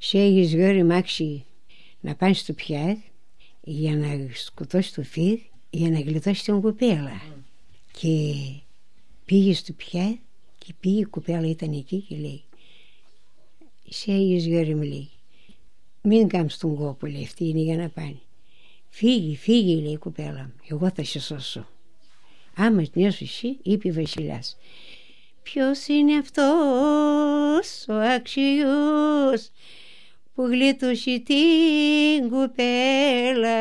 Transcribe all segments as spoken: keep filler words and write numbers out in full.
Σέγεις γόρι μάξι να πάνε στο πιάτ για να σκοτώσει το φίδι, για να γλιτώσει την κουπέλα. Mm. Και πήγε στο πιάτ και πήγε, η κουπέλα ήταν εκεί και λέει, Σέγεις γόρι μου, λέει, μην κάνεις τον κόπο, λέει, αυτή είναι για να πάνε. Φύγει, φύγει, λέει η κουπέλα μου, εγώ θα σε σώσω. Άμα νιώσω εσύ, είπε η βασιλιάς, ποιος είναι αυτός ο άξιος που γλίτωσε την κουπέλα,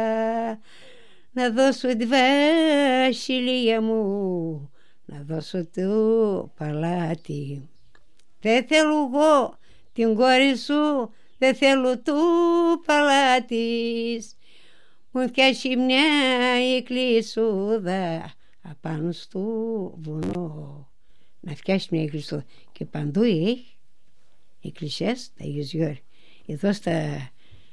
να δώσω τη βασιλεία μου, να δώσω το παλάτι. Δεν θέλω εγώ την κόρη σου, δεν θέλω του παλάτης, μου φτιάξει μια εκκλησούδα απάνω στο βουνό. Να φτιάξει μια εκκλησούδα και παντού έχει εκκλησιές τα Αγίος Γεώργη. Εδώ στα,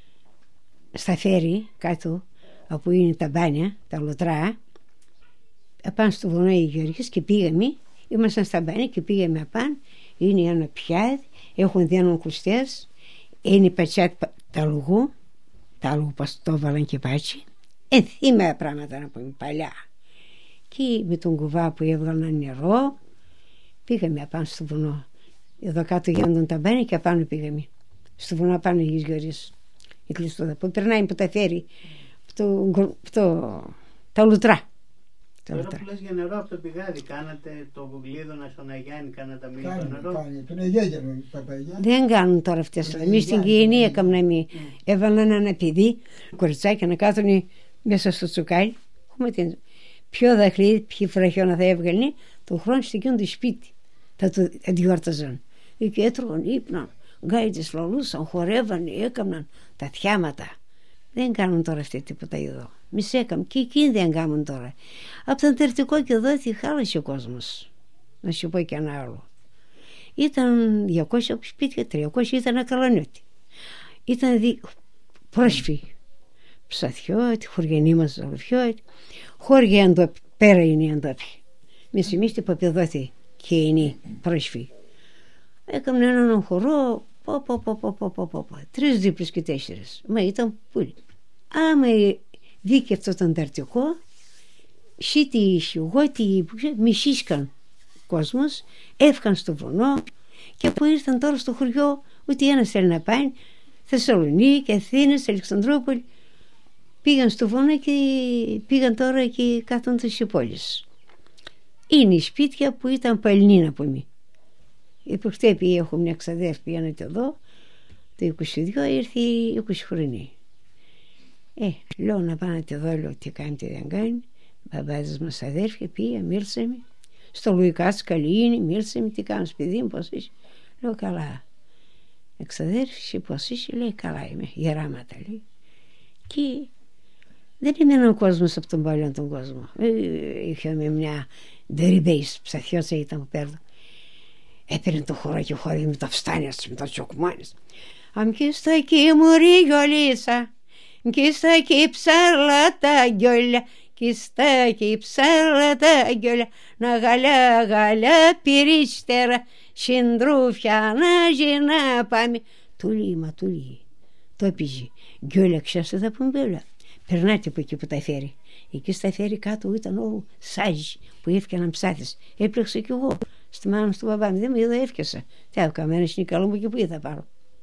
στα φέρι κάτω όπου είναι τα μπάνια, τα λωτρά, απάνω στο βουνό οι Γεωργίες, και πήγαμε, ήμασταν στα μπάνια και πήγαμε απάνω. Είναι ένα πιάδι, έχουν δύο κουστές, είναι πατσιάτ τα λουγού, τα λουγού που το έβαλαν και πάτσι, ενθύμερα πράγματα να πούμε παλιά. Και με τον κουβά που έβγαλαν νερό, πήγαμε απάνω στο βουνό. Εδώ κάτω γίνονταν τα μπάνια και απάνω πήγαμε. Στο βουνό απάνω οι Γεωργίες, η κλειστούδα που περνάει από τα φέρι, από το, το, τα λουτρά. Τώρα που λες για νερό από το πηγάδι, κάνατε το γουγκλίδωνα στον Αγιάννη, κάνατε τα μήλια το νερό. Δεν κάνουν τώρα αυτές. Εμείς στην Κιενή έκαναμε, έβαλαν ένα παιδί, κοριτσάκι να κάθουν μέσα στο τσουκάλι. Ποιο δαχλίδι, ποιο φραχιώνα θα έβγαλε, το χρόνο στο εκείνο το σπίτι θα το διόρταζαν. Και έτρωγαν, ύπναν, γκάιτες φλαλούσαν, χορεύαν, έκαναν τα θιάματα. Δεν κάνουν τώρα αυτή τίποτα εδώ. Εμείς έκαμε και εκείνοι δεν κάνουν τώρα. Από τον Τερτικό και εδώ χάλασε ο κόσμος. Να σου πω και ένα άλλο. Ήταν διακόσια σπίτια, τριακόσια ήταν ακαλανιώτη. Ήταν δι... πρόσφυγοι. Ψαθιώτη, χωριανοί μας ζαλοφιώτη, χώρια εντόπι, πέρα είναι οι εντόπι. Εμείς εμείς την Παπεδότη και είναι πρόσφυγοι. Έκαμε έναν χορό, πω, πω, πω, πω, πω, πω, πω, πω. Τρεις δίπλες και τέσσερις. Μα ήταν πολύ. Άμα δίκαι αυτό τον Ταρτικό, σίτι σιγότι, μισήσκαν κόσμος, έφκαν στο βουνό, και από ήρθαν τώρα στο χωριό, ούτε ένας θέλει να πάει, Θεσσαλονίκη, Αθήνες, Αλεξανδρούπολη, πήγαν στο βουνό και πήγαν τώρα και κάθονται στις πόλεις. Είναι οι σπίτια που ήταν παλινή από μí. Προχτές έχω μια ξαδέρφη, πήγαινε εδώ, το είκοσι δύο ήρθε είκοσι χρονή. Ε, λέω να πάνετε εδώ, λέω τι κάνει, τι δεν κάνει. Μπαμπάδες μας αδέρφια, πήγα, μίλησαμε. Στο Λουικάς καλή είναι, μίλησαμε, τι κάνεις παιδί μου, πώς είσαι. Λέω καλά. Εξαδέρφη, πώς είσαι, λέει καλά είμαι, γεράματα λέει. Και δεν είμαι έναν κόσμος από τον παλιόν τον κόσμο. Ε, είχαμε μια ντεριμπέης, ψαθιώτσα ήταν που πέρδο. Έπαιρνε το χώρο και χώρι με τα φστάνια με τα τσοκμάνες. Αν και στα εκεί μωρή γιολίσα, και στα εκεί ψάρλα τα γιόλια, και στα εκεί ψάρλα τα γιόλια, να γαλιά γαλιά πυρίστερα, συντρούφια να γυρνά πάμε. Τουλί, μα τουλί. Το έπιζε. Γιόλια ξέρετε τα πομπέλα. Περνάτε από εκεί που τα φέρει. Εκεί στα φέρει κάτω ήταν όλο σάζι που έφτιαναν ψάθες. Έπλεξα κι εγώ. Στη μάνα μου, στον μπαμπά μου, δεν μου είδα, έφτιασα. Τι άλλο, καμένος είναι καλό μου και που είδα πάρω.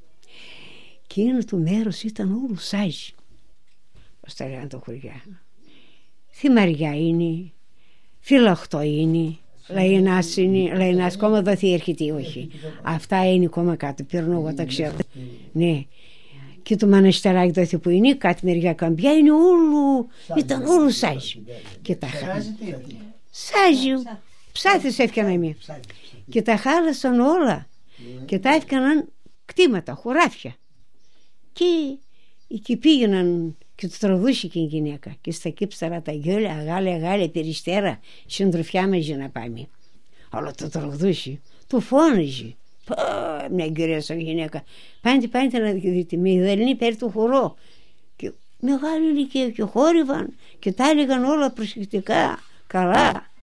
Και είναι το μέρος ήταν όλο σάζι. Πώς τα λένε τα χωριά. Θυμαριά είναι, φυλαχτό είναι, λαϊνάς είναι, λαϊνάς κόμμα δοθεί έρχεται, όχι. Αυτά είναι κόμμα κάτω, παίρνω εγώ τα ξέρω. Ναι. Και το μαναστεράκι δόθη που είναι, κάτι μεριά καμπιά, είναι όλο, ήταν όλο σάζι. Και τα χάλασαν. Σάζι, ψάθες έφτιανα εμείς. Και τα χάλασαν όλα. Και τα έφτιαναν κτήματα, χωράφια. Και εκεί πήγαιναν και το τραγουδούσε και η γυναίκα. Και στα κύψαρα τα γιόλια, αγάλε, αγάλε, περιστέρα, συντροφιά μαζί να πάμε. Αλλά το τραγουδούσε, το φώναζε. Πω, μια κυρία γυναίκα. Πάντε, πάντε να δείτε, με ιδελληνή πέρι του χορό. Και μεγάλη ηλικία και χόρευαν και τα έλεγαν όλα προσεκτικά, καλά.